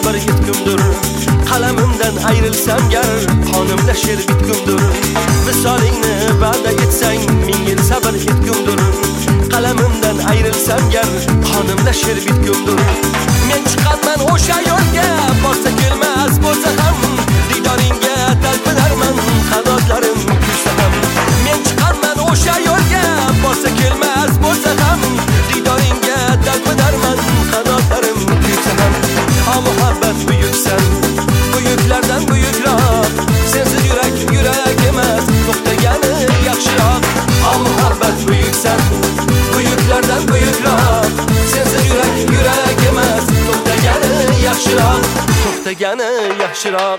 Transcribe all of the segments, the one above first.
bir yutkumdur. Qalamimdan ayrilsam gar qonimda she'r bitkumdur. Visolingni va'da etsang ming yil sabr etkumdur. Qalamimdan ayrilsam gar qonimda she'r bitkumdur. Men chiqaman o'sha yo'lga, borsa kelmas bo'lsa ham diydoringga talpinarman, qanotlarim kuysa ham. Men chiqaman o'sha yo'lga, borsa kelmas bo'lsa ham diydoringga talpinarman, qanotlarim kuysa ham. O muhabbat buyuksan, buyuklardan buyukroq, sensiz yurak yurak emas, to'xtagani yaxshiroq. O muhabbat buyuksan, buyuklardan buyukroq, sensiz yurak yurak emas, to'xtagani yaxshiroq, to'xtagani yaxshiroq.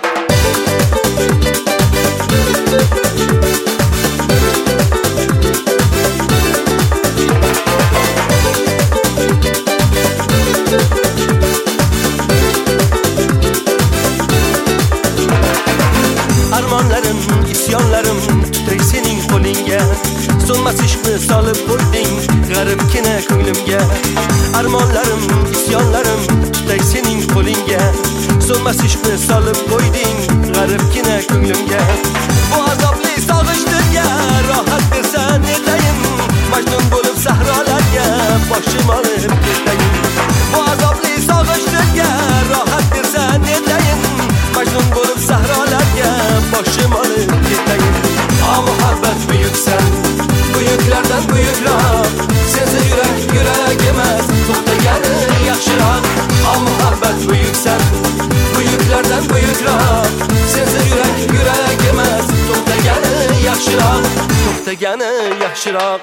Armonlarim, isyonlarim tutay sening qo'lingga. So'nmas ishqni solib qo'yding g'aribgina ko'nglimga. Armonlarim, isyonlarim tutay sening qo'lingga. So'nmas ishqni solib qo'yding g'aribgina ko'nglimga. Bu azobli sog'inchlarga rohat bersan netayin, majnun bo'lib sahrolarga boshim olib ketayin. Bu azobli sog'inchlarga rohat bersan netayin, majnun bo'lib sahrolarga boshim olib ketayin. O muhabbat buyuksan, buyuklardan buyukroq, sensiz yurak yurak emas, to'xtagani yaxshiroq. O muhabbat buyuksan, buyuklardan buyukroq, sensiz yurak yurak emas, to'xtagani yaxshiroq, to'xtagani yaxshiroq.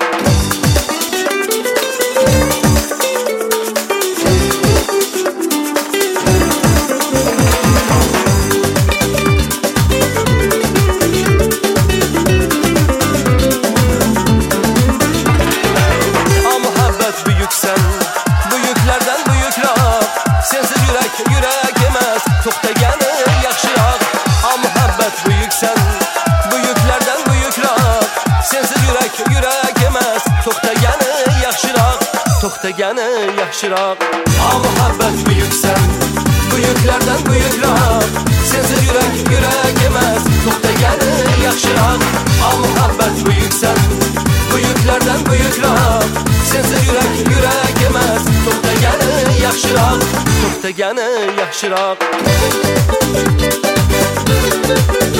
Buyuklardan buyukroq, sensiz yurak yurak emas, to'xtagani yaxshiroq. O muhabbat buyuksan, buyuklardan buyukroq, sensiz yurak yurak emas, to'xtagani yaxshiroq, to'xtagani yaxshiroq. O muhabbat buyuksan, buyuklardan buyukroq, sensiz yurak yurak emas, to'xtagani yaxshiroq. O muhabbat buyuksan, buyuklardan buyukroq, sensiz yurak yurak emas, to'xtagani yaxshiroq, to'xtagani yaxshiroq.